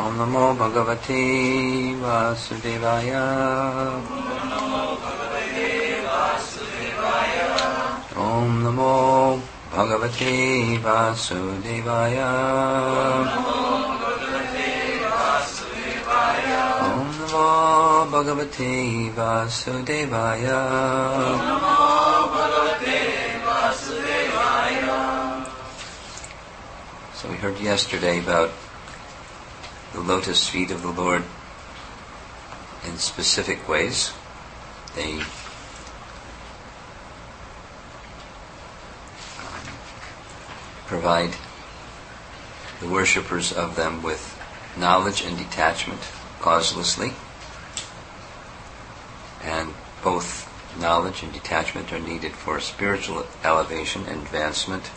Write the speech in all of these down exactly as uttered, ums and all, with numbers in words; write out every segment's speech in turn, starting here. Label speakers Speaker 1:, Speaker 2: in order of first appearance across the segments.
Speaker 1: Om Namo Bhagavate Vasudevaya. Om Namo Bhagavate Vasudevaya. Om Namo Bhagavate Vasudevaya. So we heard yesterday about the lotus feet of the Lord in specific ways. They provide the worshippers of them with knowledge and detachment causelessly, and both knowledge and detachment are needed for spiritual elevation and advancement.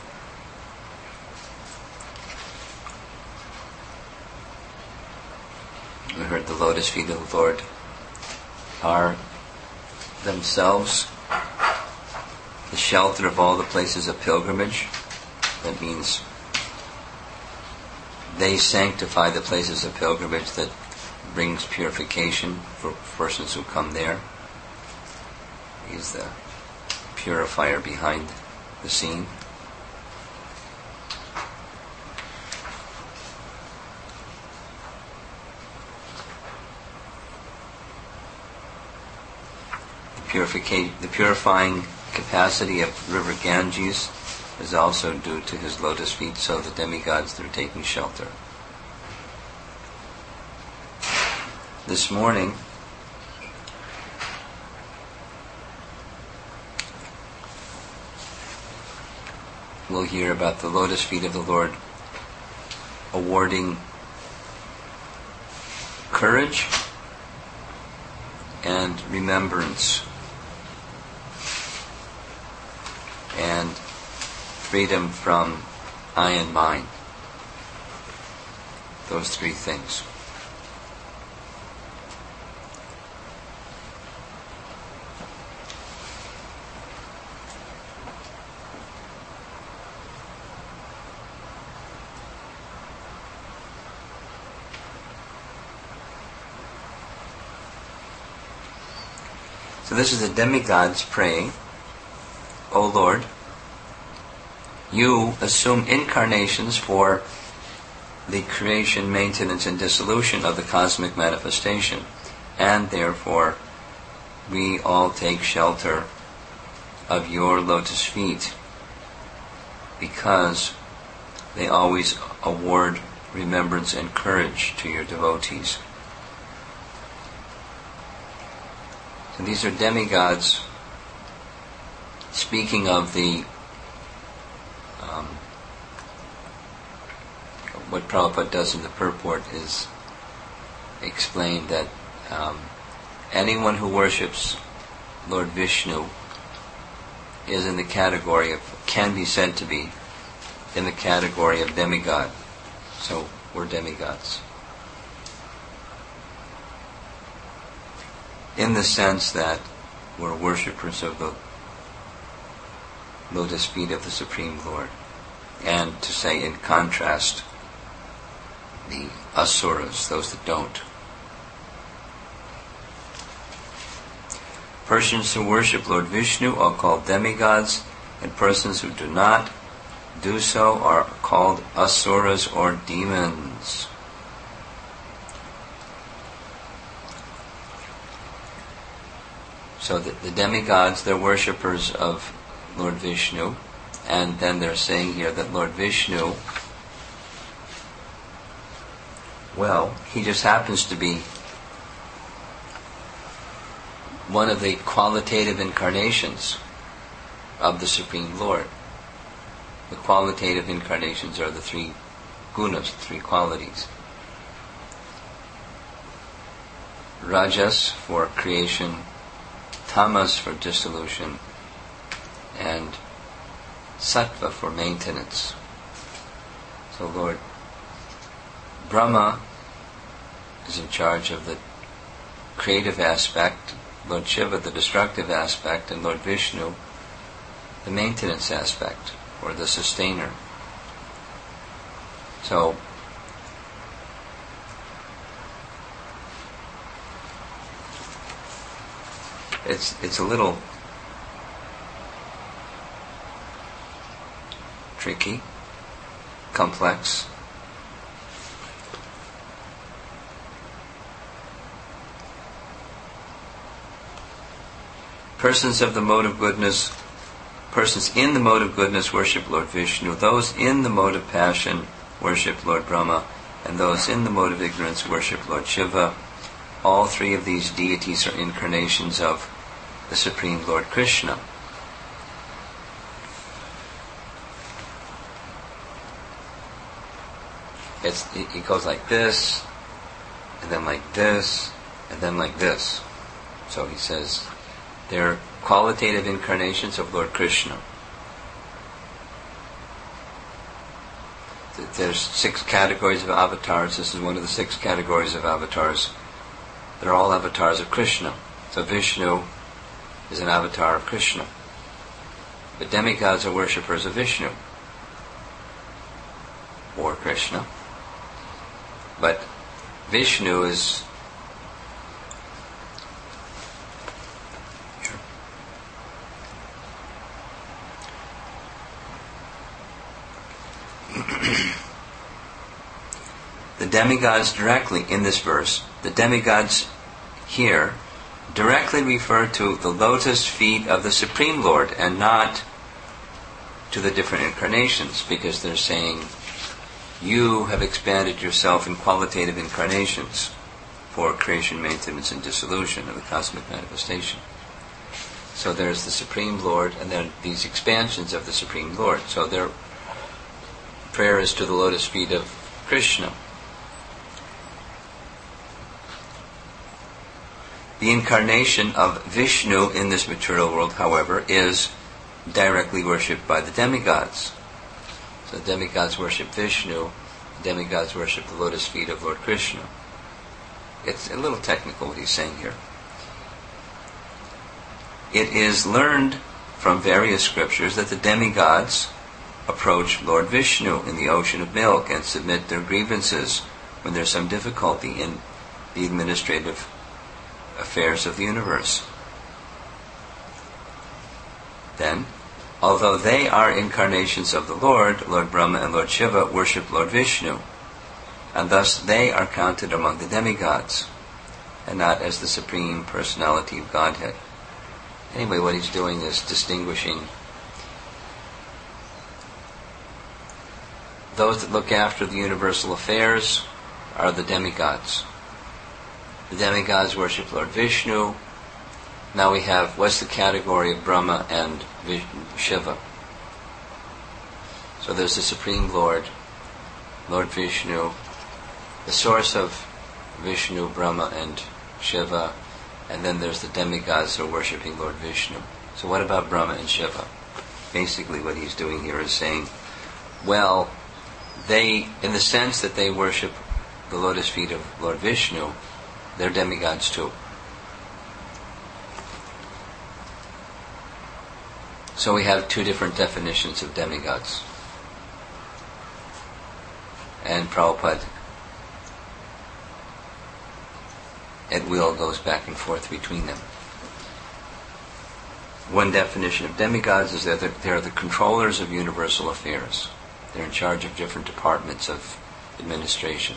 Speaker 1: We heard the lotus feet of the Lord are themselves the shelter of all the places of pilgrimage. That means they sanctify the places of pilgrimage that brings purification for persons who come there. He's the purifier behind the scene. Purification, the purifying capacity of River Ganges is also due to his lotus feet, so the demigods that are taking shelter. This morning, we'll hear about the lotus feet of the Lord awarding courage and remembrance and freedom from I and mine. Those three things. So this is the demigods praying, O Lord, you assume incarnations for the creation, maintenance, and dissolution of the cosmic manifestation, and therefore we all take shelter of your lotus feet because they always award remembrance and courage to your devotees. So these are demigods speaking of the Um, what Prabhupada does in the purport is explain that um, anyone who worships Lord Vishnu is in the category of, can be said to be in the category of demigod. So we're demigods. In the sense that we're worshippers of the lotus feet of the Supreme Lord. And to say in contrast, the asuras, those that don't. Persons who worship Lord Vishnu are called demigods, and persons who do not do so are called asuras or demons. So the, the demigods, they're worshippers of Lord Vishnu, and then they're saying here that Lord Vishnu, well, he just happens to be one of the qualitative incarnations of the Supreme Lord. The qualitative incarnations are the three gunas, the three qualities. Rajas for creation, tamas for dissolution, and sattva for maintenance. So Lord Brahma is in charge of the creative aspect, Lord Shiva the destructive aspect, and Lord Vishnu the maintenance aspect, or the sustainer. So it's it's a little tricky, complex. Persons of the mode of goodness, persons in the mode of goodness worship Lord Vishnu. Those in the mode of passion worship Lord Brahma, and those in the mode of ignorance worship Lord Shiva. All three of these deities are incarnations of the Supreme Lord Krishna. It's, it goes like this, and then like this, and then like this. So he says, they're qualitative incarnations of Lord Krishna. There's six categories of avatars. This is one of the six categories of avatars. They're all avatars of Krishna. So Vishnu is an avatar of Krishna. But demigods are worshippers of Vishnu or Krishna. But Vishnu is the demigods directly in this verse, the demigods here directly refer to the lotus feet of the Supreme Lord and not to the different incarnations, because they're saying you have expanded yourself in qualitative incarnations for creation, maintenance, and dissolution of the cosmic manifestation. So there's the Supreme Lord and then these expansions of the Supreme Lord. So their prayer is to the lotus feet of Krishna. The incarnation of Vishnu in this material world, however, is directly worshipped by the demigods. So the demigods worship Vishnu, the demigods worship the lotus feet of Lord Krishna. It's a little technical what he's saying here. It is learned from various scriptures that the demigods approach Lord Vishnu in the ocean of milk and submit their grievances when there's some difficulty in the administrative affairs of the universe. Then, although they are incarnations of the Lord, Lord Brahma and Lord Shiva worship Lord Vishnu, and thus they are counted among the demigods, and not as the Supreme Personality of Godhead. Anyway, what he's doing is distinguishing those that look after the universal affairs are the demigods. The demigods worship Lord Vishnu. Now we have, what's the category of Brahma and Shiva? So there's the Supreme Lord, Lord Vishnu, the source of Vishnu, Brahma, and Shiva, and then there's the demigods who are worshipping Lord Vishnu. So what about Brahma and Shiva? Basically what he's doing here is saying, well, they, in the sense that they worship the lotus feet of Lord Vishnu, they're demigods too. So we have two different definitions of demigods. And Prabhupada at will goes back and forth between them. One definition of demigods is that they are the controllers of universal affairs. They're in charge of different departments of administration.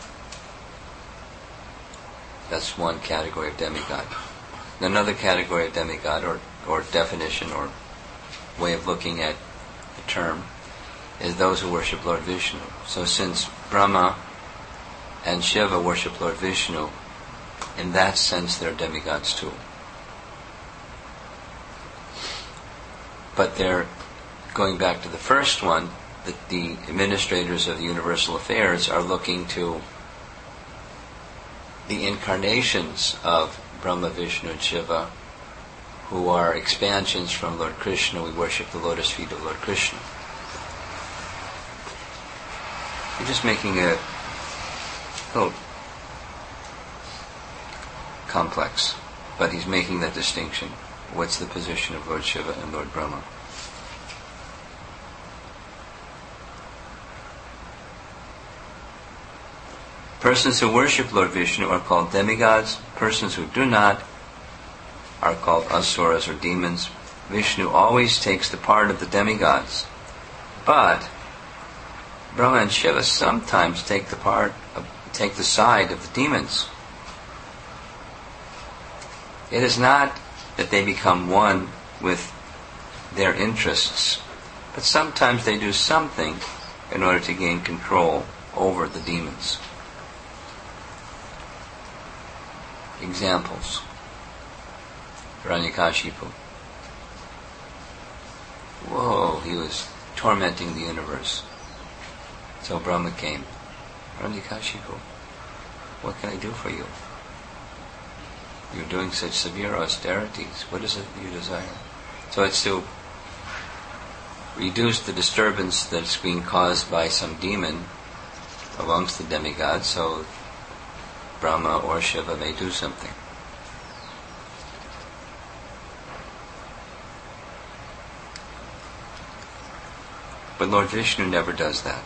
Speaker 1: That's one category of demigod. Another category of demigod, or, or definition, or way of looking at the term, is those who worship Lord Vishnu. So since Brahma and Shiva worship Lord Vishnu, in that sense they're demigods too. But they're, going back to the first one, that the administrators of the universal affairs are looking to the incarnations of Brahma, Vishnu, and Shiva, who are expansions from Lord Krishna. We worship the lotus feet of Lord Krishna. You're just making it a little complex, but he's making that distinction. What's the position of Lord Shiva and Lord Brahma? Persons who worship Lord Vishnu are called demigods. Persons who do not are called asuras or demons, Vishnu always takes the part of the demigods. But Brahma and Shiva sometimes take the part of, take the side of the demons. It is not that they become one with their interests, but sometimes they do something in order to gain control over the demons. Examples. Hiranyakashipu. Whoa, he was tormenting the universe. So Brahma came. Hiranyakashipu, what can I do for you? You're doing such severe austerities. What is it you desire? So it's to reduce the disturbance that's being caused by some demon amongst the demigods, so Brahma or Shiva may do something. But Lord Vishnu never does that.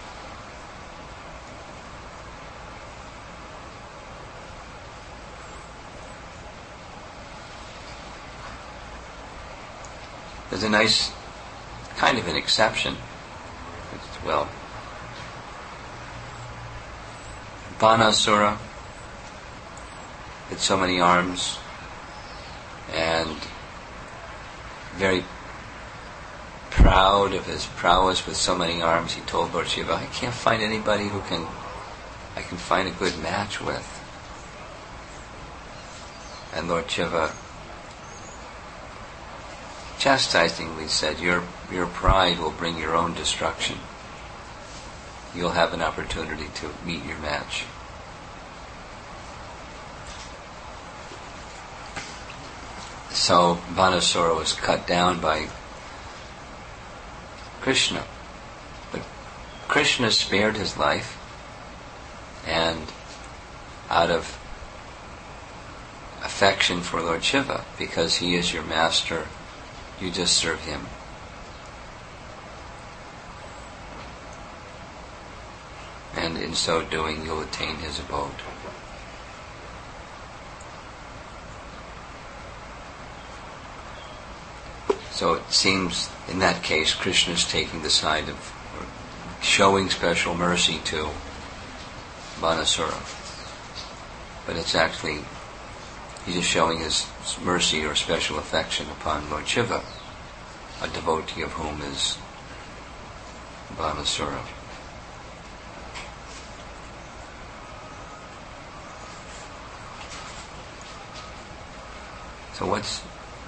Speaker 1: There's a nice kind of an exception. Well, Banasura with so many arms and very proud of his prowess with so many arms, he told Lord Shiva, I can't find anybody who can I can find a good match with. And Lord Shiva chastisingly said, your your pride will bring your own destruction. You'll have an opportunity to meet your match. So Banasura was cut down by Krishna. But Krishna spared his life, and out of affection for Lord Shiva, because he is your master, you just serve him. And in so doing, you'll attain his abode. So it seems, in that case, Krishna is taking the side of showing special mercy to Banasura. But it's actually, he's just showing his mercy or special affection upon Lord Shiva, a devotee of whom is Banasura. So what's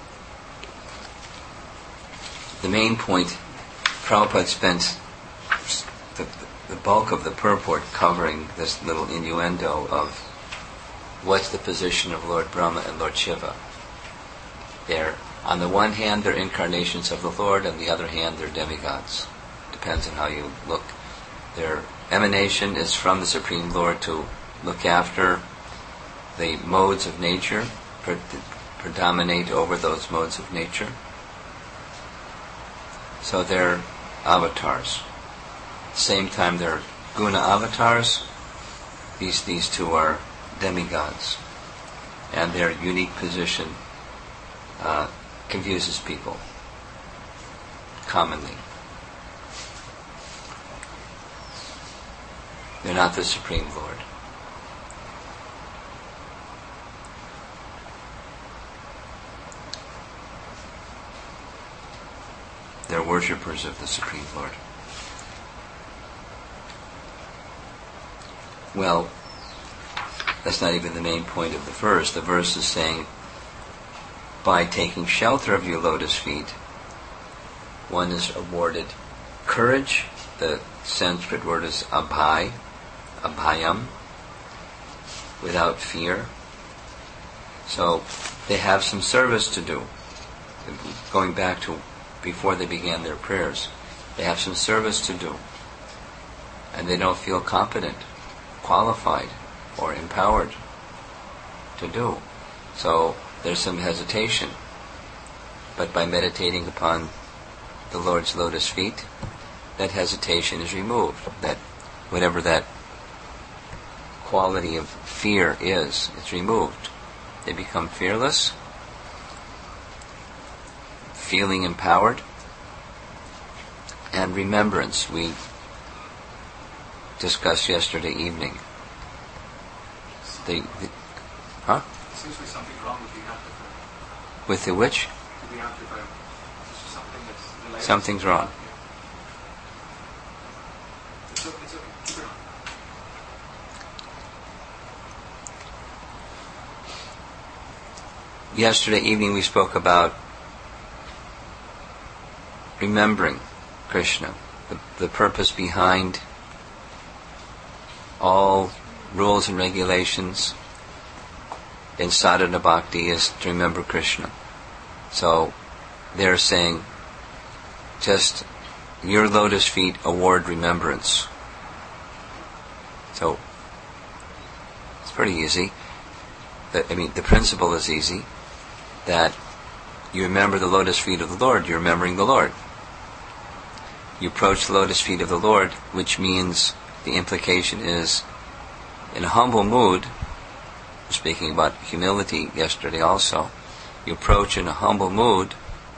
Speaker 1: the main point? Prabhupada spent the, the bulk of the purport covering this little innuendo of what's the position of Lord Brahma and Lord Shiva. They're, on the one hand, they're incarnations of the Lord, on the other hand, they're demigods. Depends on how you look. Their emanation is from the Supreme Lord to look after the modes of nature, pre- predominate over those modes of nature. So they're avatars. At the same time, they're guna avatars. These these two are demigods, and their unique position uh, confuses people commonly. They're not the Supreme Lord. They're worshippers of the Supreme Lord. Well, that's not even the main point of the verse. The verse is saying, by taking shelter of your lotus feet, one is awarded courage. The Sanskrit word is abhay, abhayam, without fear. So they have some service to do. Going back to before they began their prayers, they have some service to do. And they don't feel competent, qualified, or empowered to do. So there's some hesitation. But by meditating upon the Lord's lotus feet, that hesitation is removed. That whatever that quality of fear is, it's removed. They become fearless, feeling empowered. And remembrance, we discussed yesterday evening. The, the huh?
Speaker 2: There seems to be something wrong with the amplifier.
Speaker 1: With the which?
Speaker 2: With the amplifier. There's something that's delayed.
Speaker 1: Something's wrong.
Speaker 2: It's okay, it's okay. Keep it on.
Speaker 1: Yesterday evening we spoke about remembering Krishna, the, the purpose behind all rules and regulations in sadhana bhakti is to remember Krishna. So they're saying just your lotus feet award remembrance. So it's pretty easy. The, I mean, the principle is easy, that you remember the lotus feet of the Lord, you're remembering the Lord. You approach the lotus feet of the Lord, which means the implication is, in a humble mood, speaking about humility yesterday also, you approach in a humble mood,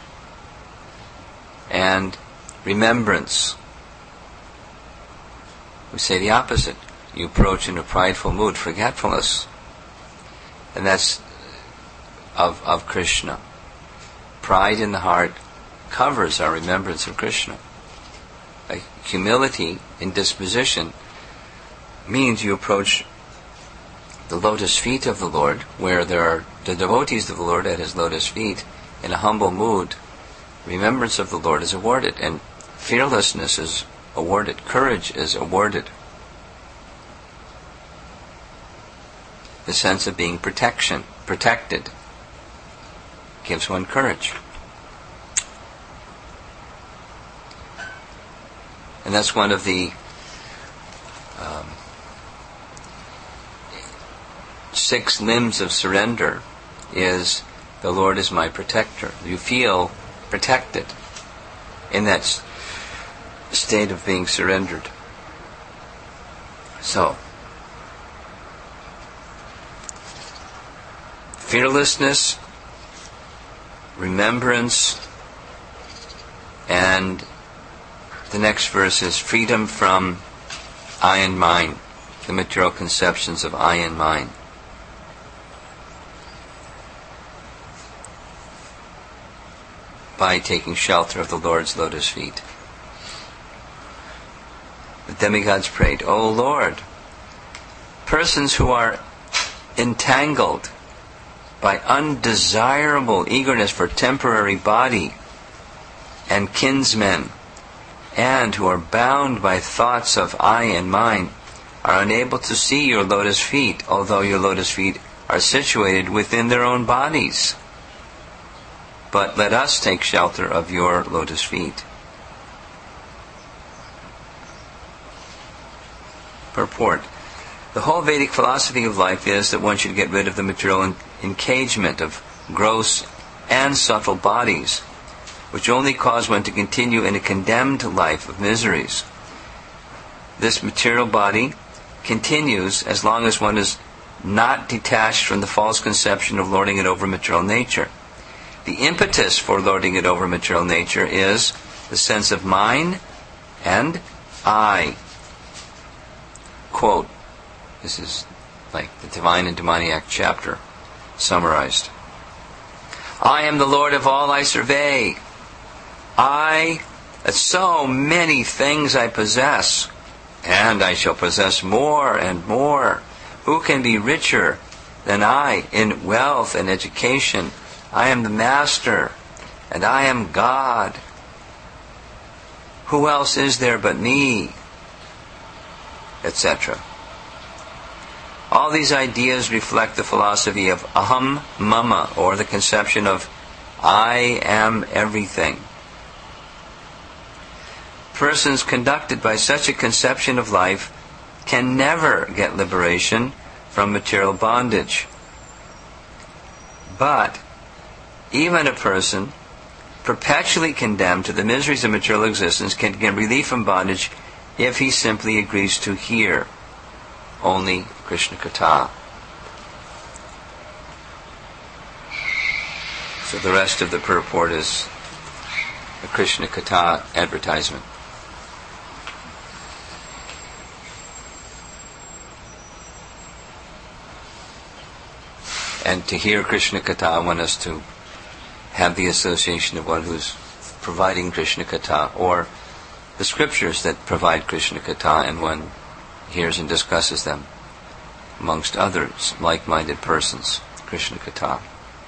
Speaker 1: and remembrance. We say the opposite. You approach in a prideful mood, forgetfulness. And that's of, of Krishna. Pride in the heart covers our remembrance of Krishna. Like humility in disposition means you approach the lotus feet of the Lord, where there are the devotees of the Lord at His lotus feet, in a humble mood. Remembrance of the Lord is awarded, and fearlessness is awarded, courage is awarded. The sense of being protection, protected gives one courage. And that's one of the um, six limbs of surrender, is the Lord is my protector. You feel protected in that s- state of being surrendered. So, fearlessness, remembrance, and the next verse is freedom from I and mine, the material conceptions of I and mine. By taking shelter of the Lord's lotus feet. The demigods prayed, O Lord, persons who are entangled by undesirable eagerness for temporary body and kinsmen, and who are bound by thoughts of I and mine, are unable to see your lotus feet, although your lotus feet are situated within their own bodies. But let us take shelter of your lotus feet. Purport. The whole Vedic philosophy of life is that one should get rid of the material en- engagement of gross and subtle bodies, which only cause one to continue in a condemned life of miseries. This material body continues as long as one is not detached from the false conception of lording it over material nature. The impetus for lording it over material nature is the sense of mine and I. Quote, this is like the Divine and Demoniac chapter summarized. I am the Lord of all I survey. I, so many things I possess, and I shall possess more and more. Who can be richer than I in wealth and education? I am the Master, and I am God. Who else is there but me? et cetera. All these ideas reflect the philosophy of aham mama, or the conception of I am everything. Persons conducted by such a conception of life can never get liberation from material bondage. But even a person perpetually condemned to the miseries of material existence can get relief from bondage if he simply agrees to hear only Krishna Katha. So the rest of the purport is a Krishna Katha advertisement. And to hear Krishna Katha, I want us to have the association of one who's providing Krishna Katha, or the scriptures that provide Krishna Katha, and one hears and discusses them amongst others, like-minded persons, Krishna Katha.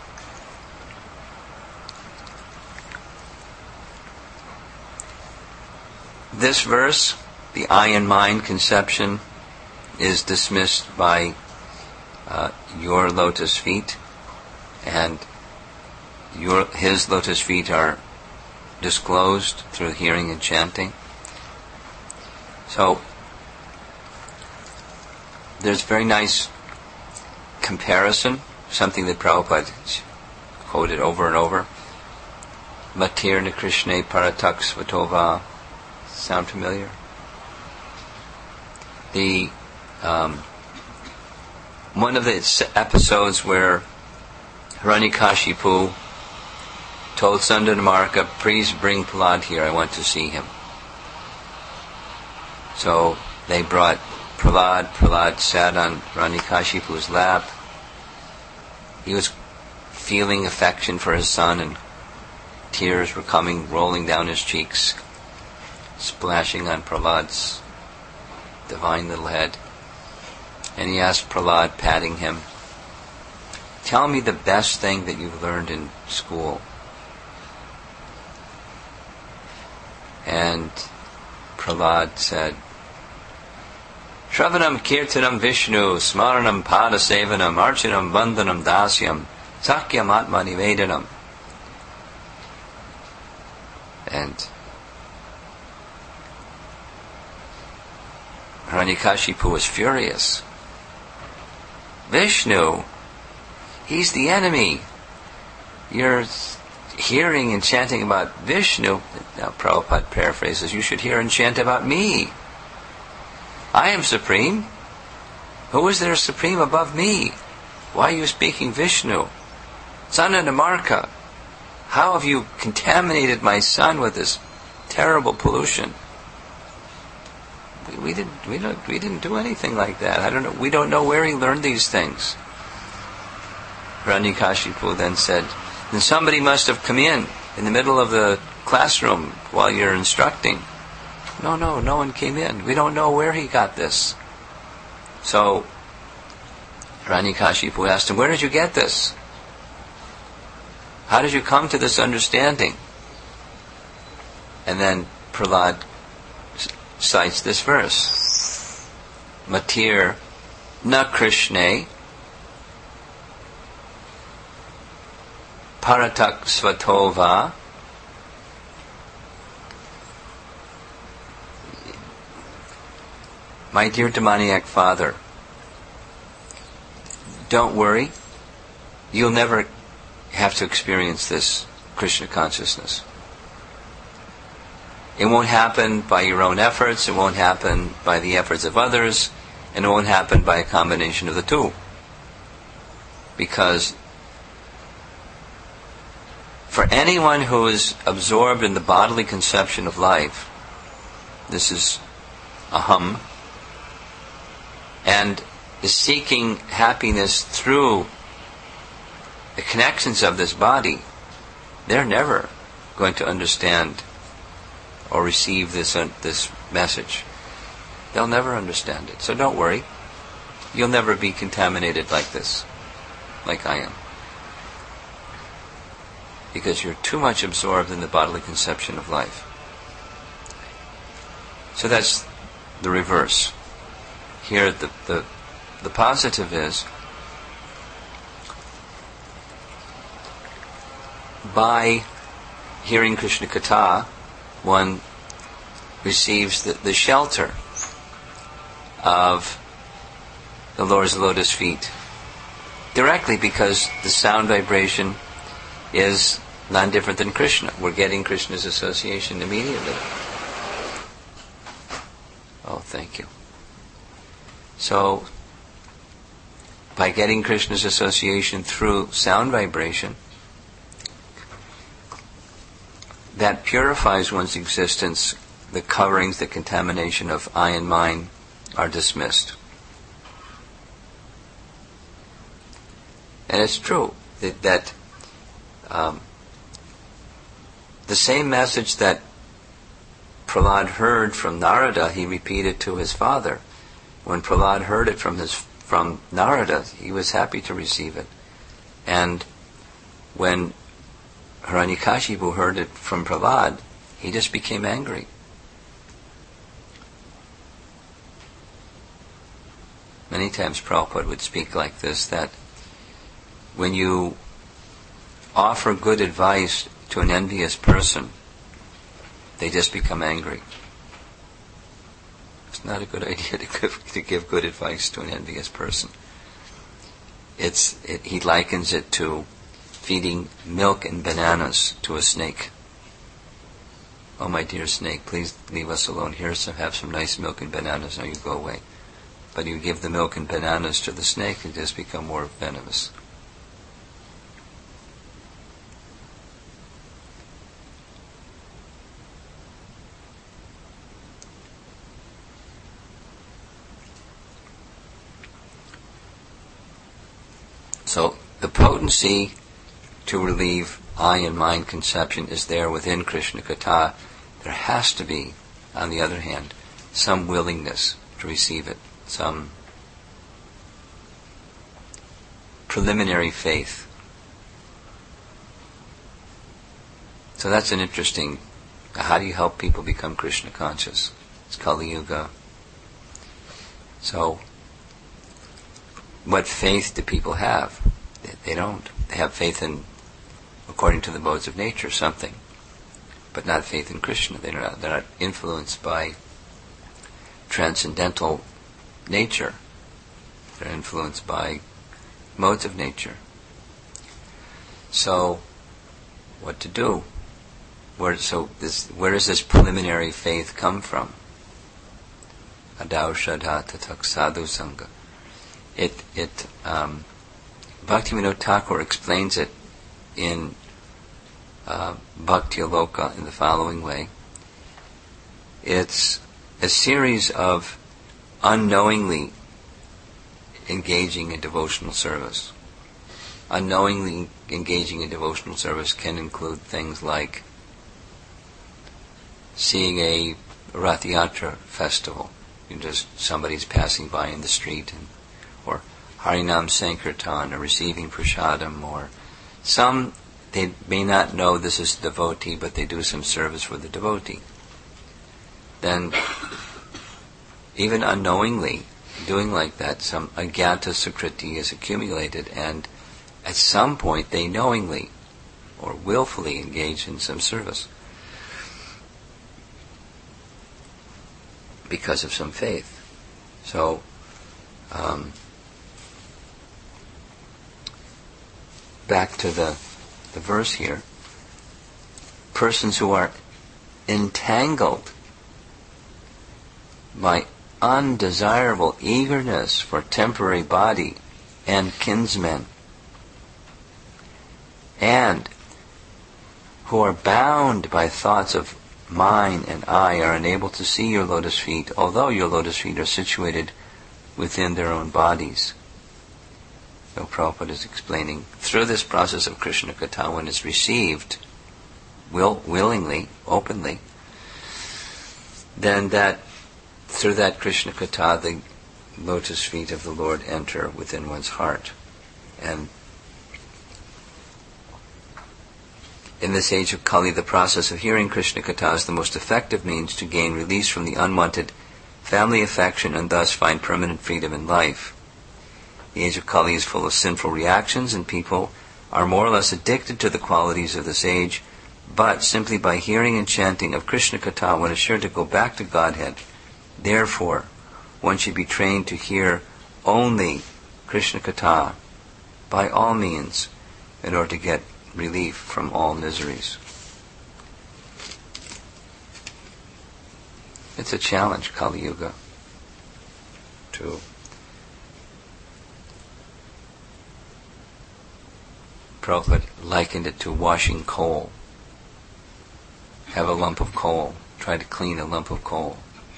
Speaker 1: This verse, the I and mind conception, is dismissed by uh, your lotus feet, and your his lotus feet are disclosed through hearing and chanting. So there's very nice comparison, something that Prabhupada quoted over and over. Matir na Krishna Paratak Svatova. Sound familiar? The um, one of the episodes where Hiranyakashipu told Sandanmarka, please bring Prahlad here, I want to see him. So they brought Prahlad. Prahlad sat on Hiranyakashipu's lap. He was feeling affection for his son, and tears were coming, rolling down his cheeks, splashing on Prahlad's divine little head. And he asked Prahlad, patting him, tell me the best thing that you've learned in school. And Prahlad said, Shravanam Kirtanam Vishnu, Smaranam Padasevanam, Archanam Vandanam Dasyam, Sakyam Atma Nivedanam. And Hiranyakashipu was furious. Vishnu, he's the enemy. You're hearing and chanting about Vishnu. Now Prabhupada paraphrases, you should hear and chant about me. I am supreme. Who is there supreme above me? Why are you speaking Vishnu? Sandanmarka, how have you contaminated my son with this terrible pollution? We, we didn't. We don't. We didn't do anything like that. I don't know. We don't know where he learned these things. Hiranyakashipu then said, then somebody must have come in in the middle of the classroom while you're instructing. No, no, no one came in. We don't know where he got this. So Hiranyakashipu asked him, where did you get this? How did you come to this understanding? And then Prahlad cites this verse. Matir na Krishna Paratak Svatova. My dear demoniac father, don't worry. You'll never have to experience this Krishna consciousness. It won't happen by your own efforts, it won't happen by the efforts of others, and it won't happen by a combination of the two. Because for anyone who is absorbed in the bodily conception of life, this is aham, and is seeking happiness through the connections of this body, they're never going to understand or receive this uh, this message. They'll never understand it. So don't worry. You'll never be contaminated like this, like I am. Because you're too much absorbed in the bodily conception of life. So that's the reverse. Here the the, the positive is, by hearing Krishna Katha, one receives the, the shelter of the Lord's lotus feet directly, because the sound vibration is none different than Krishna. We're getting Krishna's association immediately. Oh, thank you. So, by getting Krishna's association through sound vibration, that purifies one's existence, the coverings, the contamination of I and mine are dismissed. And it's true that, that um, the same message that Prahlad heard from Narada, he repeated to his father. When Prahlad heard it from his from Narada, he was happy to receive it. And when Hiranyakashipu heard it from Prahlad, he just became angry. Many times Prabhupada would speak like this, that when you offer good advice to an envious person, they just become angry. It's not a good idea to give, to give good advice to an envious person. It's it, he likens it to feeding milk and bananas to a snake. Oh, my dear snake, please leave us alone. Here, some have some nice milk and bananas. Now you go away. But you give the milk and bananas to the snake, and just become more venomous. So the potency to relieve I and mine conception is there within Krishna Katha. There has to be, on the other hand, some willingness to receive it, some preliminary faith. So that's an interesting, how do you help people become Krishna conscious? It's Kali Yuga. So, what faith do people have? They, they don't. They have faith in, according to the modes of nature, something, but not faith in Krishna. They're not, they're not influenced by transcendental nature. They're influenced by modes of nature. So, what to do? Where so this where does this preliminary faith come from? Adau Shraddha Tatak Sadhu Sangha. It it um, Bhaktivinoda Thakur explains it in uh, Bhakti Aloka in the following way. It's a series of unknowingly engaging in devotional service. Unknowingly engaging in devotional service can include things like seeing a Rath Yatra festival. You just somebody's passing by in the street, and, or Harinam Sankirtan, or receiving prasadam, or some, they may not know this is a devotee, but they do some service for the devotee. Then, even unknowingly, doing like that, some agyata sukriti is accumulated, and at some point they knowingly or willfully engage in some service because of some faith. So, um, back to the, the verse here. Persons who are entangled by undesirable eagerness for temporary body and kinsmen, and who are bound by thoughts of mine and I, are unable to see your lotus feet, although your lotus feet are situated within their own bodies. So Prabhupada is explaining, through this process of Krishna Katha, when it's received will, willingly, openly, then that through that Krishna Katha, the lotus feet of the Lord enter within one's heart. And in this age of Kali, the process of hearing Krishna Katha is the most effective means to gain release from the unwanted family affection and thus find permanent freedom in life. The age of Kali is full of sinful reactions, and people are more or less addicted to the qualities of this age, but simply by hearing and chanting of Krishna Katha, one is sure to go back to Godhead. Therefore, one should be trained to hear only Krishna Katha by all means in order to get relief from all miseries. It's a challenge, Kali Yuga, to Prabhupada likened it to washing coal. have a lump of coal. Try to clean a lump of coal.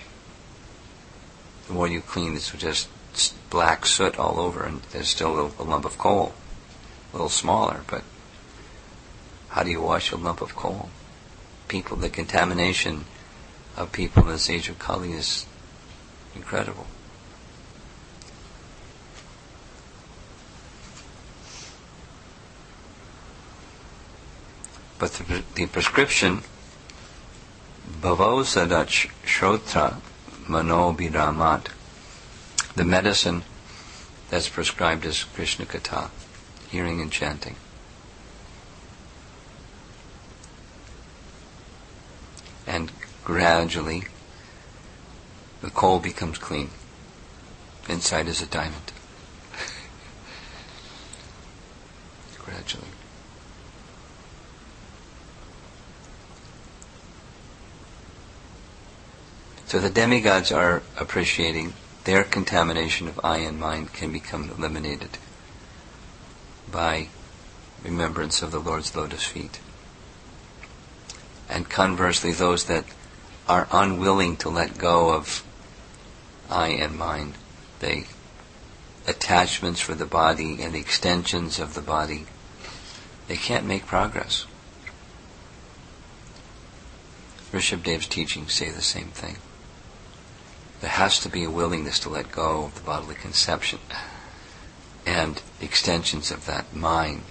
Speaker 1: The more you clean, it's just black soot all over, and there's still a, a lump of coal. A little smaller, but how do you wash a lump of coal? People, the contamination of people in this age of Kali is incredible. But the, the prescription, Bhavosadat Shrotra Mano Biramat, the medicine that's prescribed is Krishna Katha, hearing and chanting. And gradually, the coal becomes clean. Inside is a diamond. Gradually. So the demigods are appreciating their contamination of eye and mind can become eliminated by remembrance of the Lord's lotus feet. And conversely, those that are unwilling to let go of eye and mind, the attachments for the body and the extensions of the body, they can't make progress. Rishabhadev's teachings say the same thing. There has to be a willingness to let go of the bodily conception and the extensions of that mind,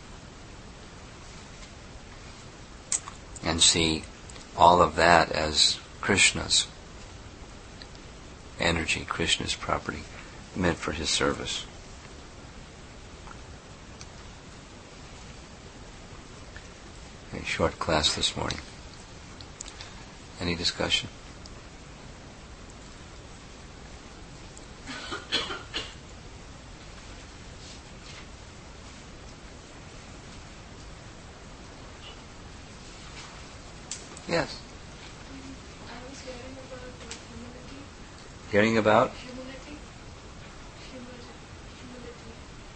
Speaker 1: and see all of that as Krishna's energy, Krishna's property, meant for his service. A short class this morning. Any discussion? Yes.
Speaker 3: I was hearing about humility.
Speaker 1: Hearing about?
Speaker 3: Humility. Humility. Humility.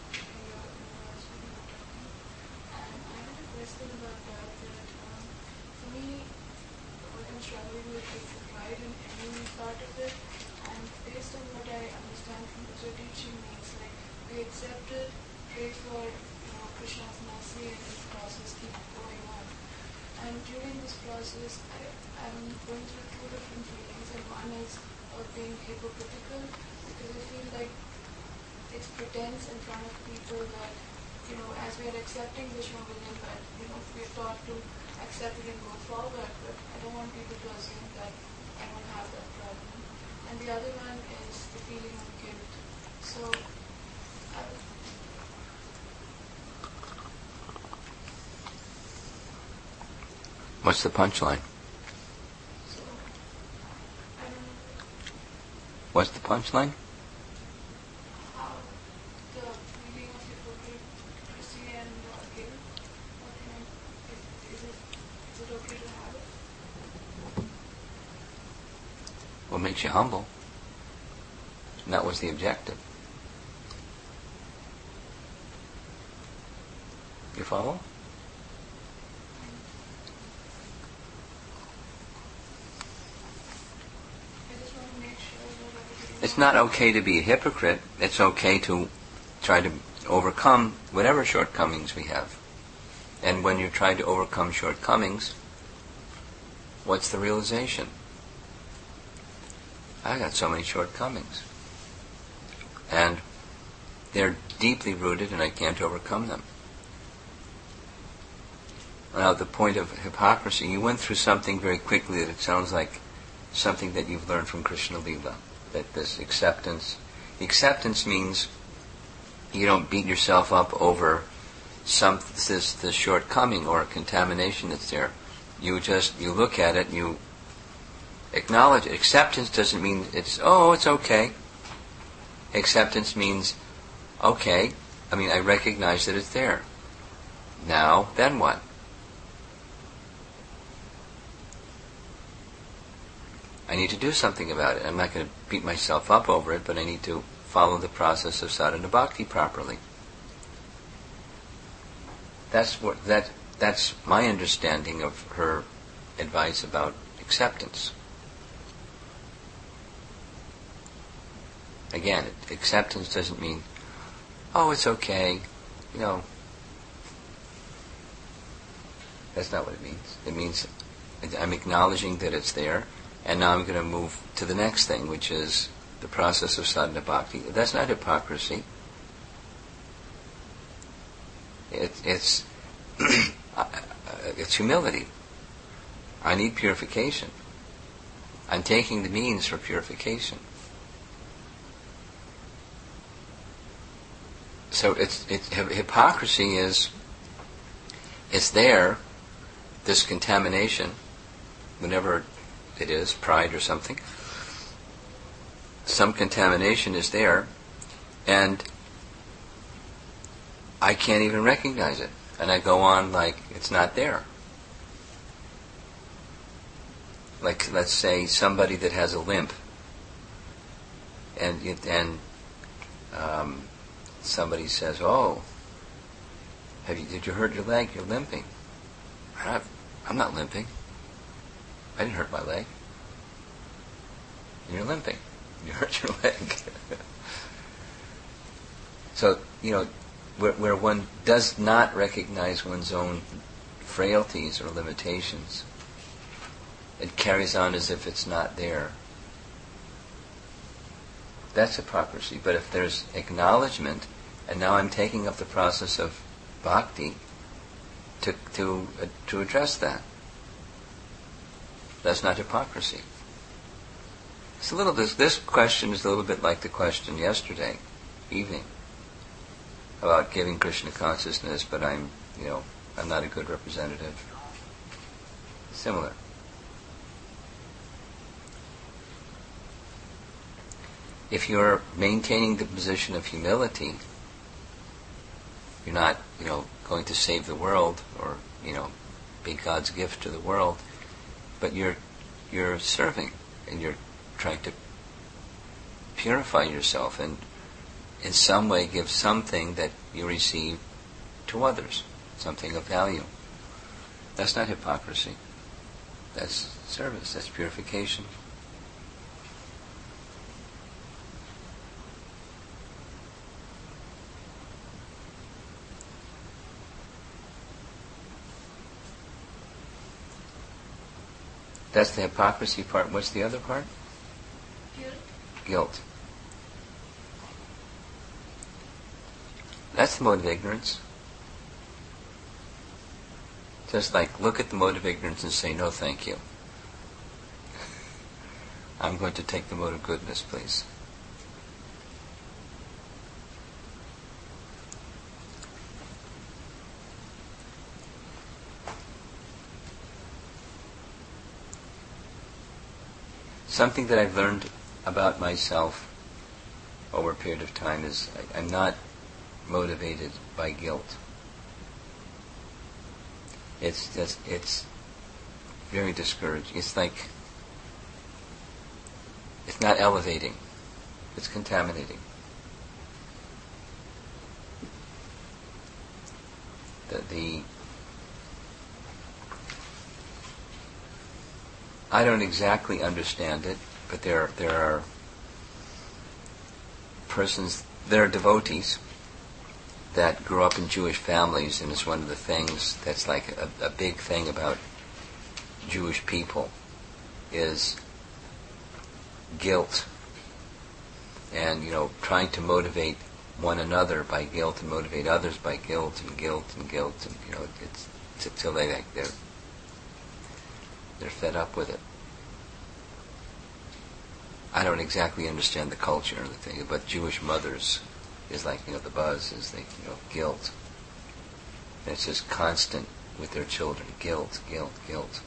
Speaker 3: And I had a question about that. That um, for me, what I'm struggling with is the pride in any part of it. And based on what I understand from what your teaching means, like we accept it, pray for you know Krishna's mercy, and this process keep going on. And during this process, I, I'm going through two different feelings, and one is of being hypocritical, because I feel like it's pretense in front of people that, you know, as we are accepting Vishnu William, but, you know, we're taught to accept it and go forward, but I don't want people to assume that I don't have that problem. And the other one is the feeling of guilt. So, I
Speaker 1: What's the punchline?
Speaker 3: So, I don't know
Speaker 1: What's the punchline?
Speaker 3: how the feeling of hypocrisy and uh, guilt, what can I, is, is, it, is it okay to have it?
Speaker 1: What makes you humble? And that was the objective. You follow?
Speaker 3: I just want to make sure that everything
Speaker 1: It's not okay to be a hypocrite. It's okay to try to overcome whatever shortcomings we have. And when you're trying to overcome shortcomings, what's the realization? I got so many shortcomings. And they're deeply rooted and I can't overcome them. Now, the point of hypocrisy, you went through something very quickly that it sounds like something that you've learned from Krishna Lila. That this acceptance, acceptance means you don't beat yourself up over some this, this shortcoming or a contamination that's there. You just, you look at it and you acknowledge it. Acceptance doesn't mean it's, oh, it's okay. Acceptance means, okay, I mean, I recognize that it's there. Now, then what? I need to do something about it. I'm not going to beat myself up over it, but I need to follow the process of sadhana bhakti properly. That's what that that's my understanding of her advice about acceptance. Again, acceptance doesn't mean, oh, it's okay, you know. That's not what it means. It means I'm acknowledging that it's there, and now I'm going to move to the next thing, which is the process of sadhana bhakti. That's not hypocrisy. It, it's it's humility. I need purification. I'm taking the means for purification. So it's, it's hypocrisy is it's there, this contamination, whenever it is, pride or something. Some contamination is there, and I can't even recognize it. And I go on like it's not there. Like, let's say somebody that has a limp, and and um, somebody says, "Oh, have you? Did you hurt your leg? You're limping." I'm, I'm not limping. I didn't hurt my leg. You're limping. You hurt your leg. So, you know, where, where one does not recognize one's own frailties or limitations, it carries on as if it's not there. That's hypocrisy. But if there's acknowledgement, and now I'm taking up the process of bhakti to to uh, to address that, that's not hypocrisy. It's a little. This this question is a little bit like the question yesterday evening about giving Krishna consciousness, but I'm you know I'm not a good representative. Similar. If you're maintaining the position of humility, you're not, you know, going to save the world or, you know, be God's gift to the world, but you're you're serving and you're trying to purify yourself and in some way give something that you receive to others, something of value. That's not hypocrisy. That's service. That's purification. That's the hypocrisy part. What's the other part?
Speaker 3: Guilt.
Speaker 1: Guilt. That's the mode of ignorance. Just like, look at the mode of ignorance and say, no, thank you. I'm going to take the mode of goodness, please. Something that I've learned about myself over a period of time is I, I'm not motivated by guilt. It's just, it's very discouraging. It's like, it's not elevating. It's contaminating. The, the I don't exactly understand it, but there there are persons, there are devotees that grew up in Jewish families, and it's one of the things that's like a, a big thing about Jewish people is guilt, and you know trying to motivate one another by guilt and motivate others by guilt and guilt and guilt, and you know it's until they like they're they're fed up with it. I don't exactly understand the culture and the thing, but Jewish mothers is like, you know, the buzz is the, you know, guilt. And it's just constant with their children. Guilt, guilt, guilt.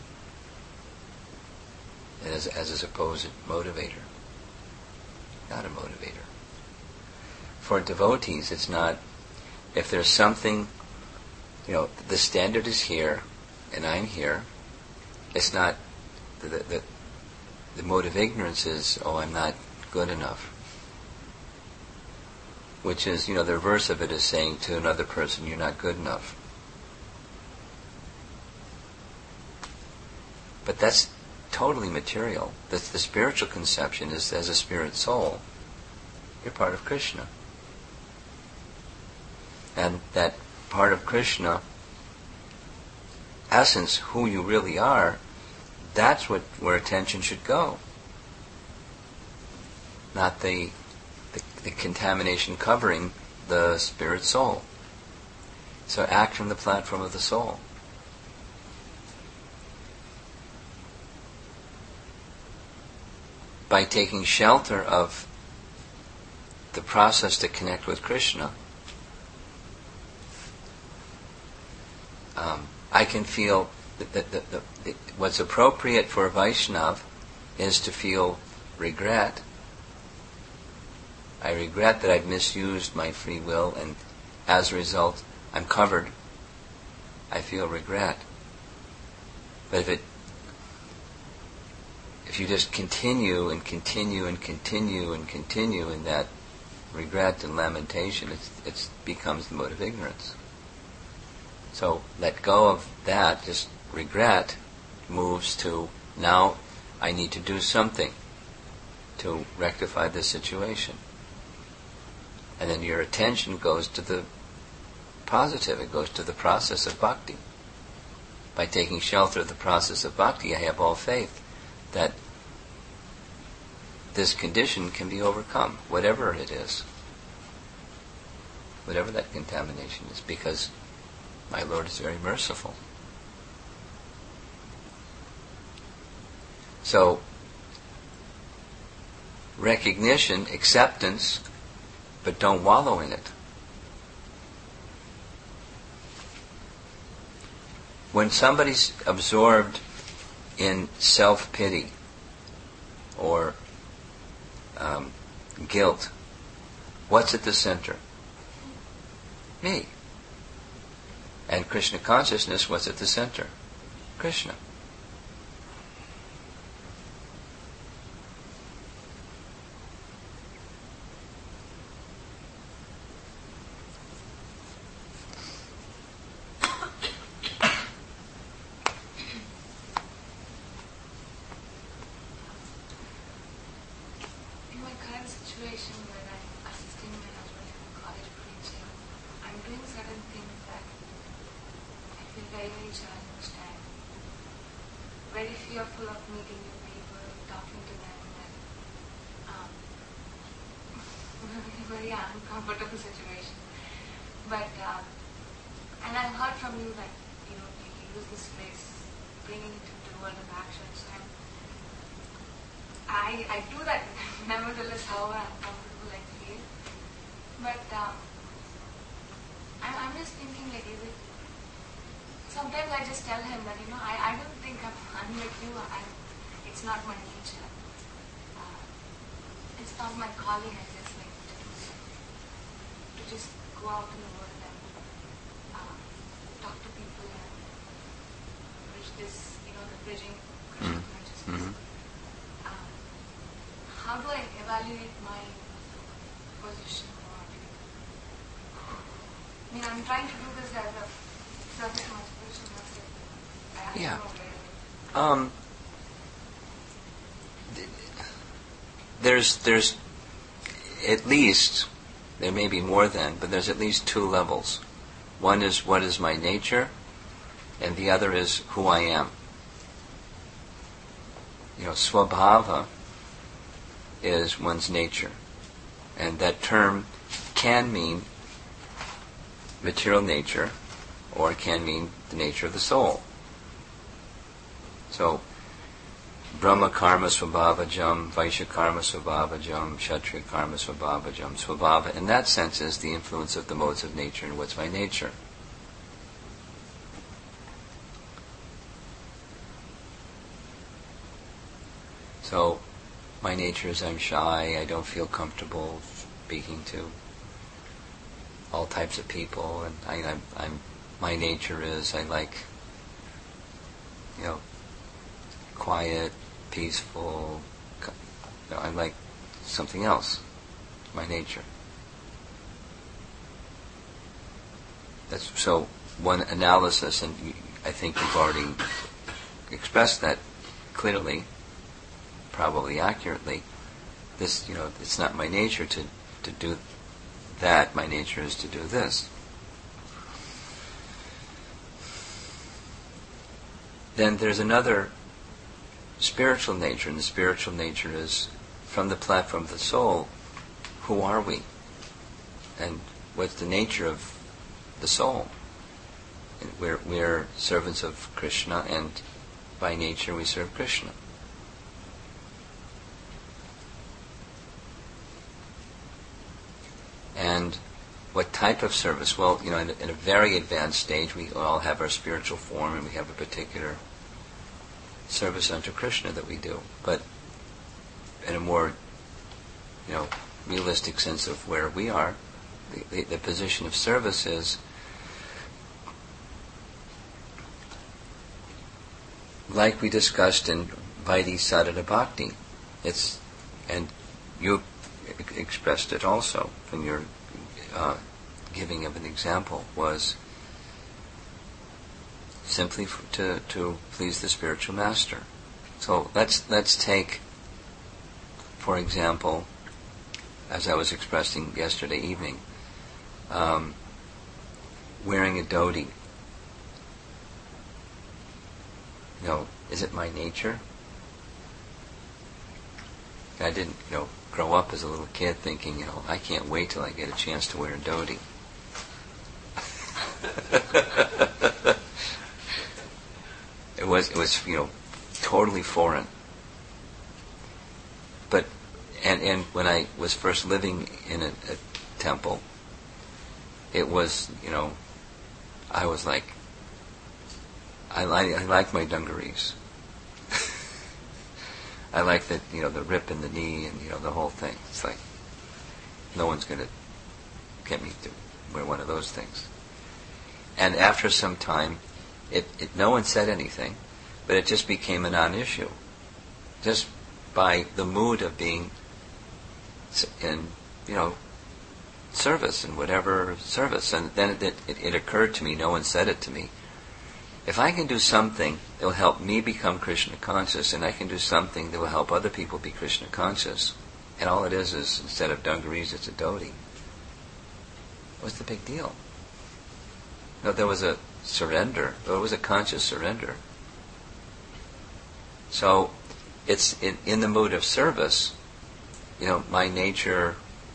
Speaker 1: And as, as a supposed motivator. Not a motivator. For devotees, it's not, if there's something, you know, the standard is here, and I'm here, it's not, the, the, the mode of ignorance is, oh, I'm not good enough. Which is, you know, the reverse of it is saying to another person, you're not good enough. But that's totally material. The, the spiritual conception is as a spirit soul, you're part of Krishna. And that part of Krishna, essence, who you really are, that's what where attention should go. Not the, the, the contamination covering the spirit soul. So act from the platform of the soul. By taking shelter of the process to connect with Krishna, um, I can feel that, that, that, that, that what's appropriate for a Vaishnav is to feel regret. I regret that I've misused my free will, and as a result, I'm covered. I feel regret. But if it If you just continue and continue and continue and continue in that regret and lamentation, it's, it becomes the mode of ignorance. So let go of that, just regret moves to, now I need to do something to rectify this situation. And then your attention goes to the positive, it goes to the process of bhakti. By taking shelter of the process of bhakti, I have all faith that this condition can be overcome, whatever it is, whatever that contamination is, because my Lord is very merciful. So, recognition, acceptance, but don't wallow in it. When somebody's absorbed in self-pity or um, guilt, what's at the center? Me. And Krishna consciousness, what's at the center? Krishna. Yeah. Um, there's there's at least, there may be more than, but there's at least two levels. One is what is my nature, and the other is who I am. You know, swabhava is one's nature, and that term can mean material nature, or it can mean the nature of the soul. So, Brahma karma swabhavajam, Vaishya karma swabhavajam, Kshatriya karma swabhavajam. Swabhava, in that sense, is the influence of the modes of nature and what's my nature. So, my nature is I'm shy, I don't feel comfortable speaking to all types of people, and I, I'm, I'm, my nature is I like, you know, quiet, peaceful, you know, I like something else, my nature. That's so one analysis, and I think you've already expressed that clearly, probably accurately, this, you know, it's not my nature to, to do that. My nature is to do this. Then there's another spiritual nature, and the spiritual nature is from the platform of the soul. Who are we? And what's the nature of the soul? And we're, we're servants of Krishna, and by nature we serve Krishna. And what type of service? Well, you know, in a, in a very advanced stage, we all have our spiritual form, and we have a particular service unto Krishna that we do. But in a more, you know, realistic sense of where we are, the, the, the position of service is like we discussed in Vaidhi Sadhana Bhakti. It's, and you expressed it also from your uh, giving of an example, was simply for, to to please the spiritual master. So let's let's take, for example, as I was expressing yesterday evening, um, wearing a dhoti. You know, is it my nature? I didn't, you know, grow up as a little kid thinking, you know, I can't wait till I get a chance to wear a dhoti. it was, it was, you know, totally foreign. But, and and when I was first living in a, a temple, it was, you know, I was like, I like I like my dungarees. I like that, you know, the rip in the knee and, you know, the whole thing. It's like, no one's going to get me to wear one of those things. And after some time, it, it no one said anything, but it just became a non-issue. Just by the mood of being in, you know, service, in whatever service. And then it, it, it occurred to me, no one said it to me, if I can do something that will help me become Krishna conscious, and I can do something that will help other people be Krishna conscious, and all it is is, instead of dungarees, it's a dhoti, what's the big deal? No, there was a surrender. There was a conscious surrender. So, it's in, in the mood of service. You know, my nature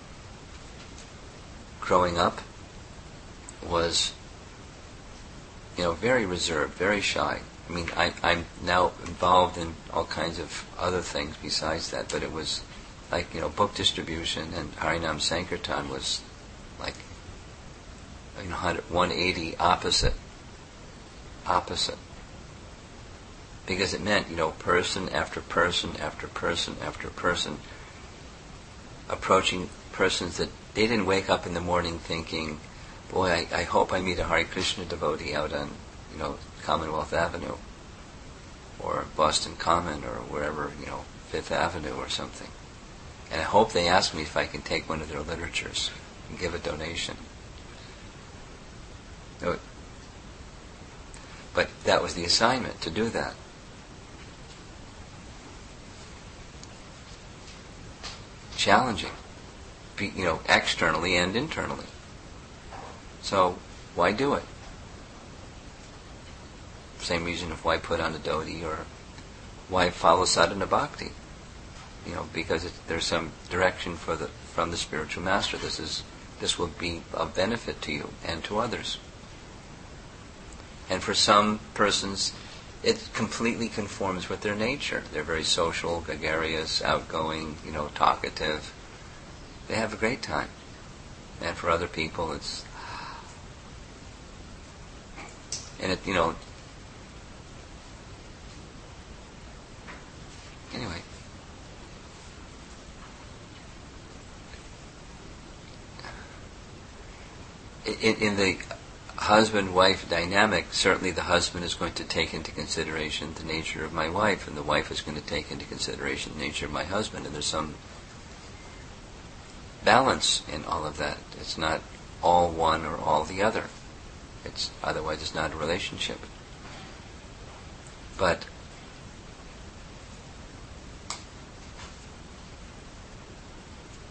Speaker 1: growing up was, you know, very reserved, very shy. I mean, I, I'm now involved in all kinds of other things besides that, but it was like, you know, book distribution and Harinam Sankirtan was like, you know, one eighty opposite. Opposite. Because it meant, you know, person after person after person after person, approaching persons that they didn't wake up in the morning thinking, boy, I, I hope I meet a Hare Krishna devotee out on, you know, Commonwealth Avenue or Boston Common or wherever, you know, Fifth Avenue or something. And I hope they ask me if I can take one of their literatures and give a donation. But that was the assignment, to do that. Challenging, you know, externally and internally. So, why do it? Same reason of why put on a dhoti or why follow sadhana bhakti. You know, because it, there's some direction for the from the spiritual master. This is this will be of benefit to you and to others. And for some persons, it completely conforms with their nature. They're very social, gregarious, outgoing, you know, talkative. They have a great time. And for other people, it's and it, you know, anyway. In, in the husband-wife dynamic, certainly the husband is going to take into consideration the nature of my wife, and the wife is going to take into consideration the nature of my husband, and there's some balance in all of that. It's not all one or all the other. It's otherwise it's not a relationship. But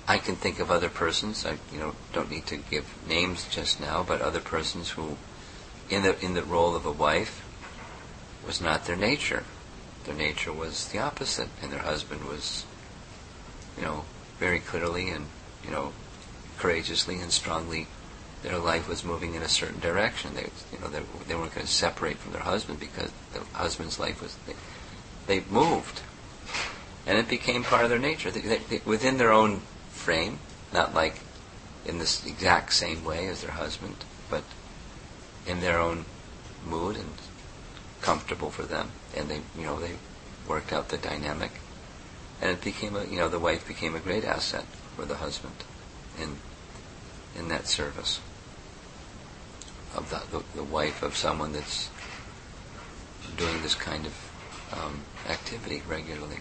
Speaker 1: I can think of other persons. I, you know, don't need to give names just now, but other persons who, in the in the role of a wife, was not their nature. Their nature was the opposite, and their husband was, you know, very clearly and, you know, courageously and strongly, their life was moving in a certain direction. They, you know, they, they weren't going to separate from their husband because the husband's life was. They, they moved, and it became part of their nature. They, they, they, within their own frame, not like in this exact same way as their husband, but in their own mood and comfortable for them. And they, you know, they worked out the dynamic, and it became a, you know, the wife became a great asset for the husband in in that service of the the, the wife of someone that's doing this kind of um, activity regularly.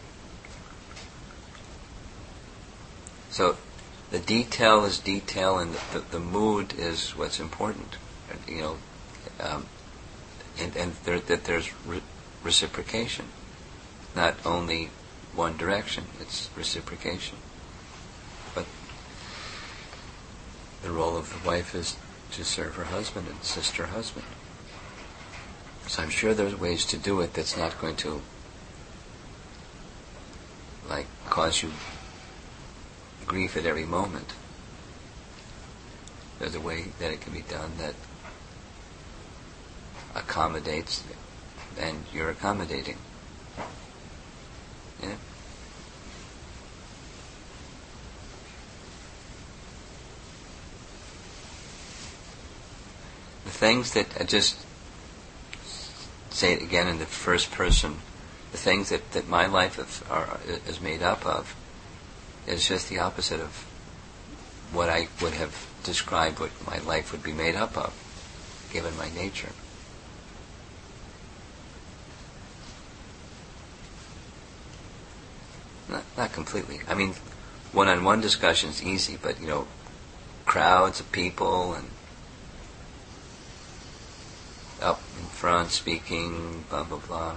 Speaker 1: So the detail is detail, and the, the, the mood is what's important. You know, um, and, and there, that there's re- reciprocation, not only one direction. It's reciprocation. But the role of the wife is to serve her husband and assist her husband. So I'm sure there's ways to do it that's not going to, like, cause you grief at every moment. There's a way that it can be done that accommodates, and you're accommodating. Yeah. The things that I just say it again in the first person, the things that, that my life of, are, is made up of is just the opposite of what I would have described what my life would be made up of, given my nature. Not, not completely. I mean, one-on-one discussion is easy, but, you know, crowds of people and up in front speaking, blah, blah, blah.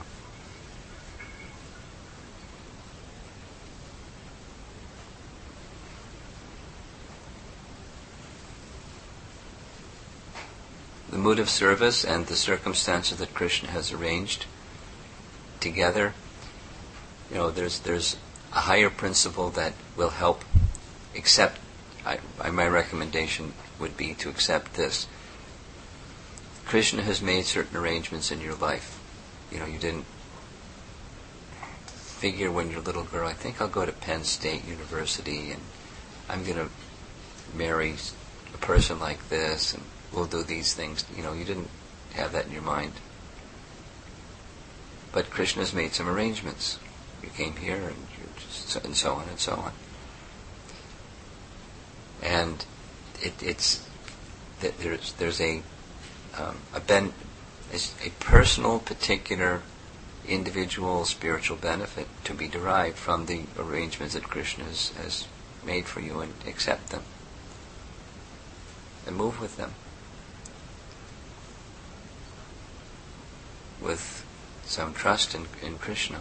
Speaker 1: The mood of service and the circumstances that Krishna has arranged together, you know, there's there's a higher principle that will help accept. I, I, my recommendation would be to accept this. Krishna has made certain arrangements in your life. You know, you didn't figure when you're a little girl, I think I'll go to Penn State University and I'm going to marry a person like this and we'll do these things. You know, you didn't have that in your mind. But Krishna's made some arrangements. You came here and you're just, and so on and so on. And it, it's that there's there's a um, a ben a personal, particular, individual spiritual benefit to be derived from the arrangements that Krishna has, has made for you, and accept them and move with them with some trust in, in Krishna.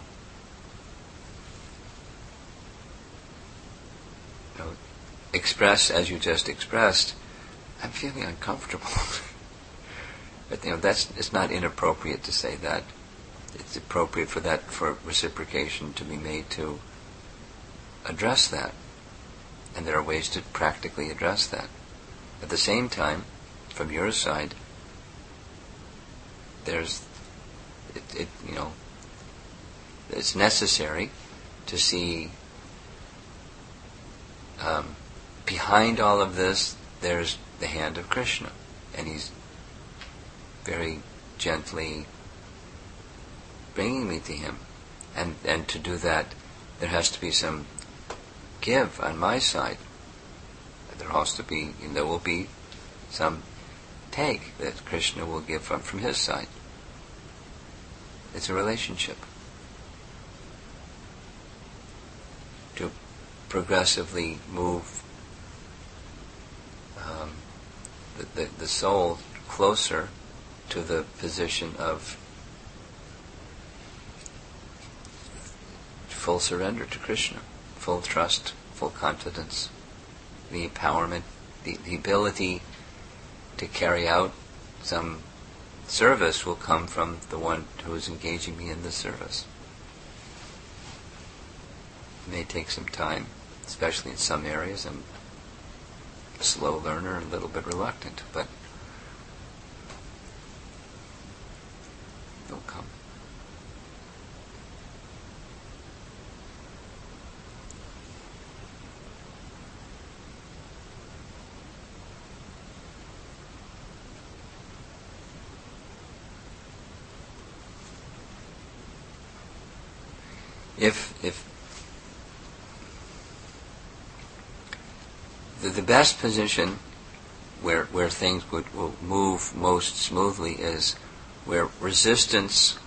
Speaker 1: You know, express as you just expressed, I'm feeling uncomfortable. But you know, that's it's not inappropriate to say that. It's appropriate for that, for reciprocation to be made to address that. And there are ways to practically address that. At the same time, from your side, there's it, it you know it's necessary to see um, behind all of this there's the hand of Krishna, and he's very gently bringing me to him, and and to do that there has to be some give on my side. There has to be, and there will be some take that Krishna will give from, from his side. It's a relationship to progressively move um, the, the, the soul closer to the position of full surrender to Krishna, full trust, full confidence the empowerment, the, the ability to carry out some service will come from the one who is engaging me in the service. It may take some time, especially in some areas. I'm a slow learner, a little bit reluctant, but they'll come. If if the, the best position where where things would will move most smoothly is where resistance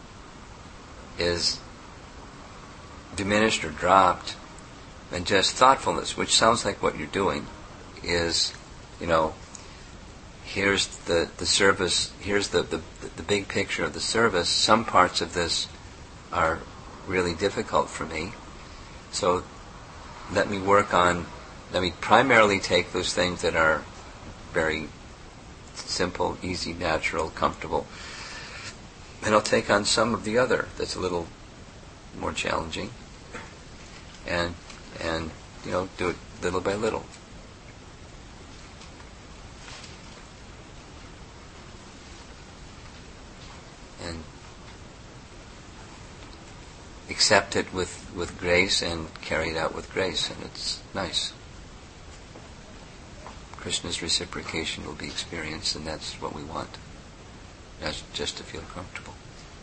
Speaker 1: is diminished or dropped, and just thoughtfulness, which sounds like what you're doing, is, you know, here's the, the service, here's the, the, the big picture of the service. Some parts of this are really difficult for me, so let me work on, let me primarily take those things that are very simple, easy, natural, comfortable, and I'll take on some of the other that's a little more challenging, and and you know, do it little by little. And accept it with, with grace and carry it out with grace, and it's nice. Krishna's reciprocation will be experienced, and that's what we want. That's just to feel comfortable.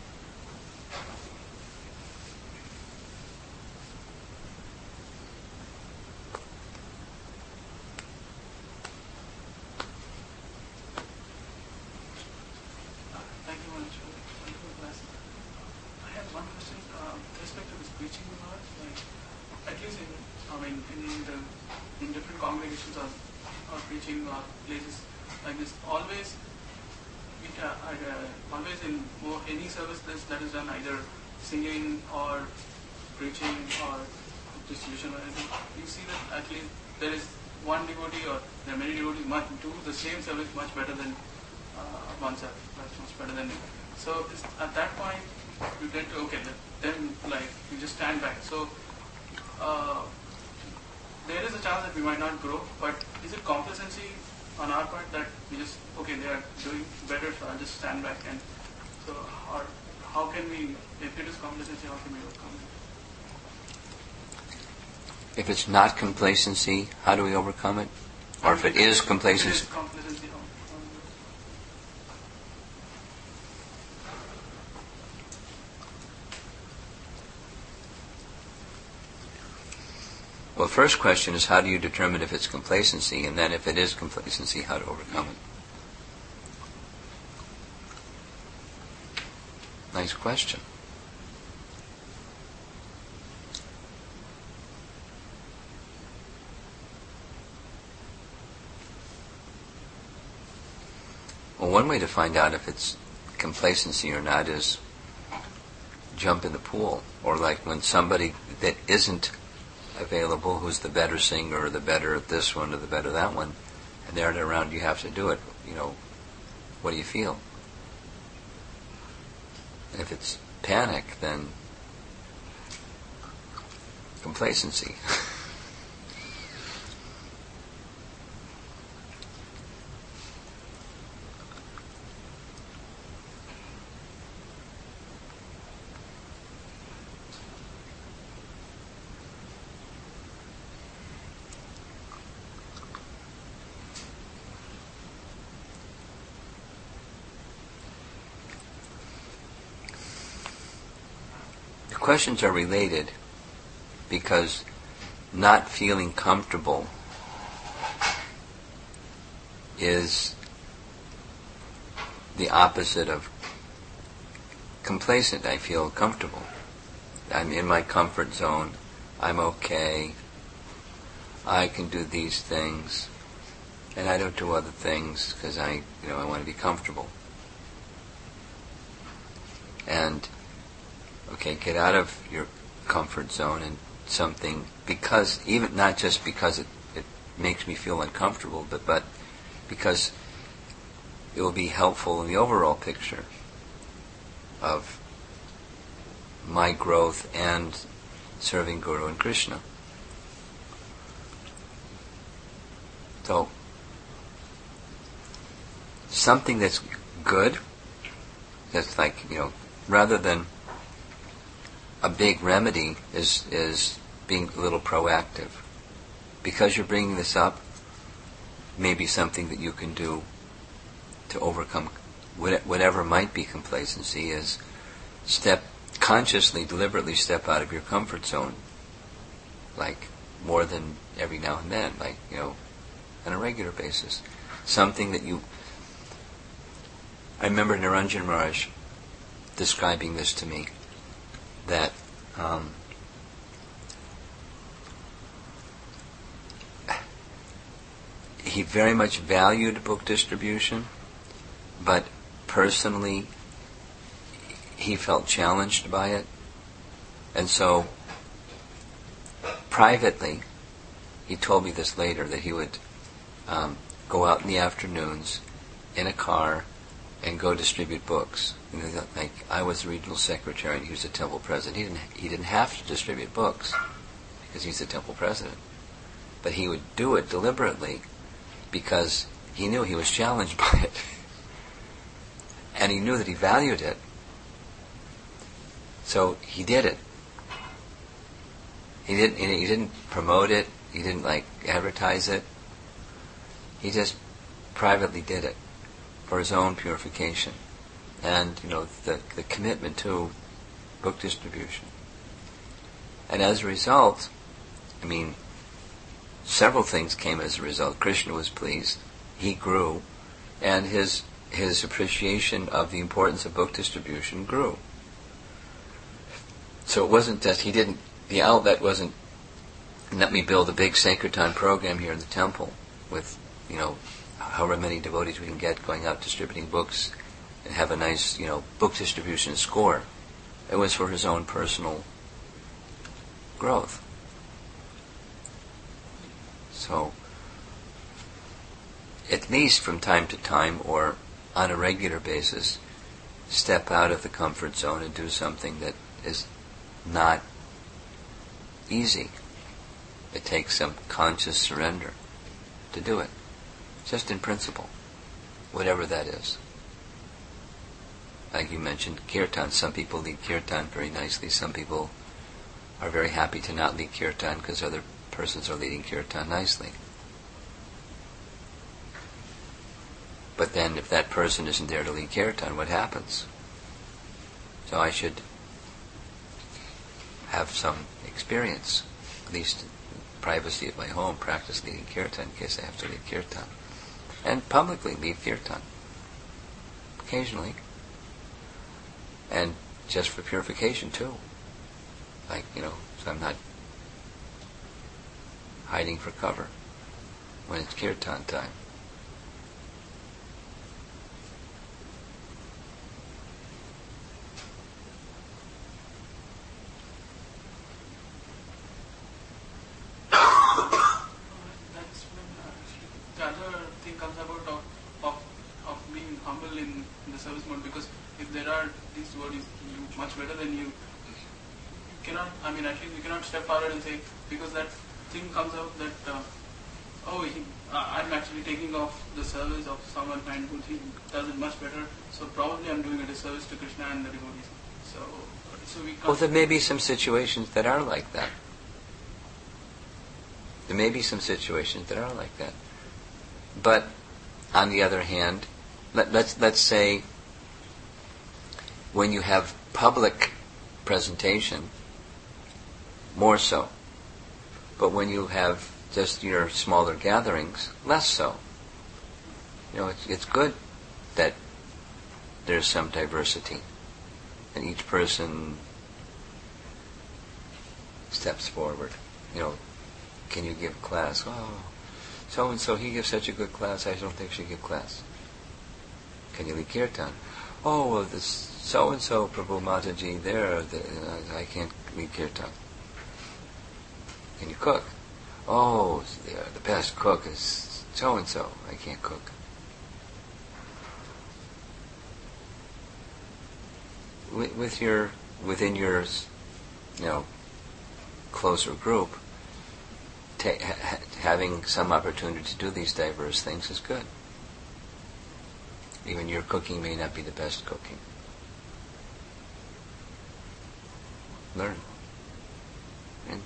Speaker 2: Thank you very much for the wonderful class. I have one question uh, with respect to this preaching part. Like, at least in, I mean, in the in different congregations or, or preaching or places like this, always, we, uh, uh, always in more, any service that, that is done, either singing or preaching or distribution or anything, you see that at least there is one devotee or there are many devotees much do the same service much better than uh, oneself. That's much better than it. So this, at that point, you get to, okay, then like you just stand back. So uh, there is a chance that we might not grow, but is it complacency on our part that we just, okay, they are doing better, so I'll just stand back? And so how, how can we, if it is complacency, how can we overcome it?
Speaker 1: If it's not complacency, how do we overcome it? Or if it is complacency?
Speaker 2: If it is complacency, how, how
Speaker 1: Well, first question is, how do you determine if it's complacency? And then if it is complacency, how to overcome it? Nice question. Well, one way to find out if it's complacency or not is jump in the pool. Or like when somebody that isn't available, who's the better singer or the better at this one or the better that one, and they're around, you have to do it. You know, what do you feel? And if it's panic, then complacency. Questions are related because not feeling comfortable is the opposite of complacent. I feel comfortable. I'm in my comfort zone. I'm okay. I can do these things, and I don't do other things because I, you know, I want to be comfortable. And okay, get out of your comfort zone and something, because even not just because it, it makes me feel uncomfortable, but, but because it will be helpful in the overall picture of my growth and serving Guru and Krishna. So, something that's good, that's like, you know, rather than a big remedy, is is being a little proactive. Because you're bringing this up, maybe something that you can do to overcome whatever might be complacency is step, consciously, deliberately step out of your comfort zone, like more than every now and then, like, you know, on a regular basis. Something that you... I remember Niranjan Maharaj describing this to me, that um, he very much valued book distribution, but personally he felt challenged by it. And so privately, he told me this later, that he would um, go out in the afternoons in a car and go distribute books. You know, like I was the regional secretary and he was the temple president. He didn't he didn't have to distribute books because he's the temple president. But he would do it deliberately because he knew he was challenged by it. And he knew that he valued it. So he did it. He didn't he didn't promote it, he didn't like advertise it. He just privately did it for his own purification, and you know the the commitment to book distribution. And as a result, I mean, several things came as a result. Krishna was pleased, he grew, and his his appreciation of the importance of book distribution grew. So it wasn't that he didn't, the outlet wasn't, let me build a big Sankirtan program here in the temple with, you know, however many devotees we can get going out distributing books and have a nice, you know, book distribution score. It was for his own personal growth. So, at least from time to time or on a regular basis, step out of the comfort zone and do something that is not easy. It takes some conscious surrender to do it. Just in principle, whatever that is. Like you mentioned, kirtan. Some people lead kirtan very nicely. Some people are very happy to not lead kirtan because other persons are leading kirtan nicely. But then if that person isn't there to lead kirtan, what happens? So I should have some experience, at least in the privacy of my home, practice leading kirtan in case I have to lead kirtan. And publicly lead kirtan, occasionally, and just for purification too. Like, you know, so I'm not hiding for cover when it's kirtan time.
Speaker 2: Step forward and say, because that thing comes out that uh, oh he, uh, I'm actually taking off the service of someone and who he does it much better, so probably I'm doing a disservice to Krishna and the devotees. So, so we can't.
Speaker 1: Well, there may be some situations that are like that. There may be some situations that are like that. But on the other hand, let, let's let's say when you have public presentation, more so. But when you have just your smaller gatherings, less so. You know, it's, it's good that there's some diversity, and each person steps forward. You know, can you give class? Oh, so and so he gives such a good class. I don't think she give class. Can you lead kirtan? Oh, well, this so and so Prabhu Mataji there. The, I can't lead kirtan. Can you cook? oh, the, the best cook is so-and-so. I can't cook. With, with your, within your, you know, closer group, ta- ha- having some opportunity to do these diverse things is good. Even your cooking may not be the best cooking. Learn. And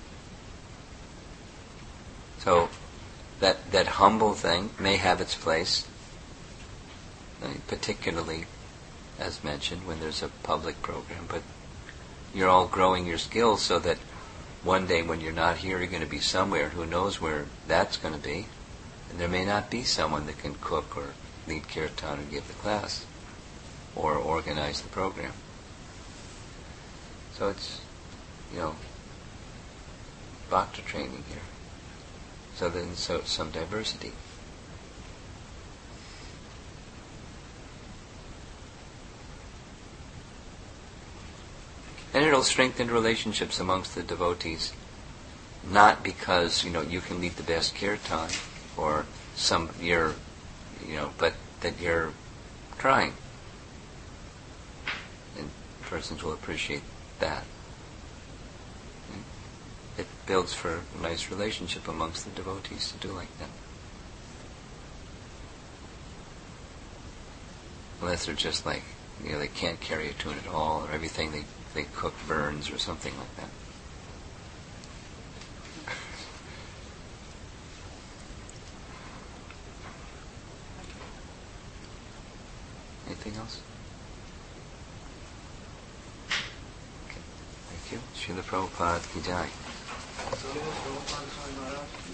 Speaker 1: so that that humble thing may have its place, particularly, as mentioned, when there's a public program, but you're all growing your skills so that one day when you're not here, you're going to be somewhere. Who knows where that's going to be? And there may not be someone that can cook or lead kirtan or give the class or organize the program. So it's, you know, bhakti training here. So then so some diversity. And it'll strengthen relationships amongst the devotees, not because, you know, you can lead the best kirtan or some you're, you know, but that you're trying. And persons will appreciate that. It builds for a nice relationship amongst the devotees to do like that. Unless they're just like, you know, they can't carry a tune at all, or everything they, they cook burns or something like that. Anything else? Okay. Thank you. Srila Prabhupada Ki Jai.